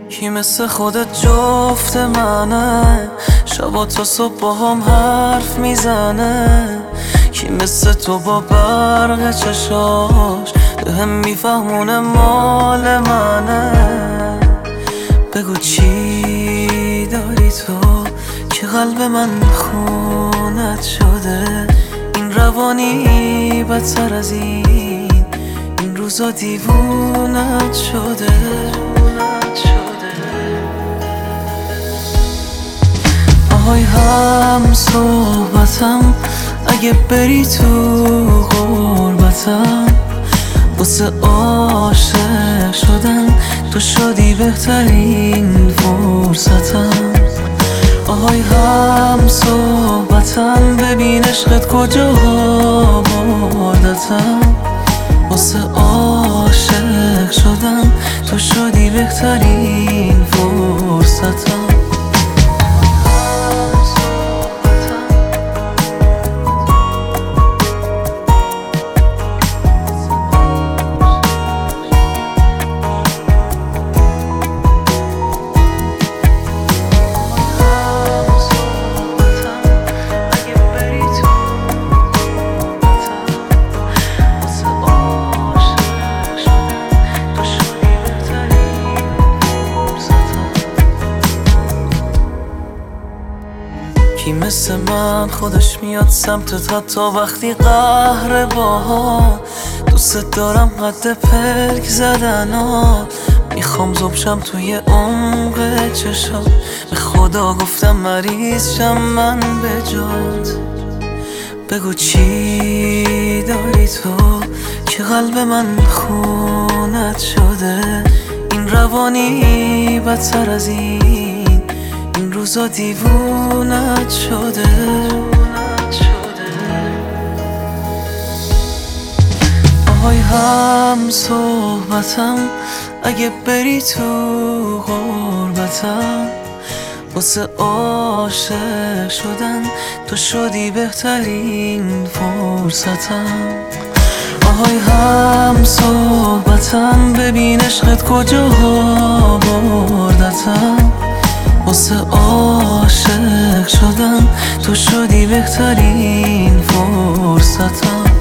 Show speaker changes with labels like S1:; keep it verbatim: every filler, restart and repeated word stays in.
S1: کی مثل خودت جفت منه، شبا تا صبح با هم حرف میزنه. کی مثل تو با برق چشاش بهم میفهمونه مال منه. بگو چی داری تو که قلب من خونت شده. این روانی بدتر از این، این روزا دیوونت شده. آهای هم صحبتم، اگه بری تو غربتم، واسه عاشق شدن تو شدی بهترین فرصتم. آهای هم صحبتم، ببین عشقت کجا بردتم. واسه عاشق شدن تو شدی بهترین فرصتم. کی مثل من خودش میاد سمتت حتی وقتی قهر باها. دوست دارم حد پلک زدن ها، میخوام زبشم توی عمق چشات. به خدا گفتم مریض شم من به جات. بگو چی داری تو که قلب من خونت شده. این روانی بدتر از این، این روزا دیوونت شده. آهای هم صحبتم، اگه بری تو غربتم، واسه عاشق شدن تو شدی بهترین فرصتم. آهای هم صحبتم، ببین عشقت کجا بردتم. واسه عاشق شدن تو شدی بهترین فرصتم.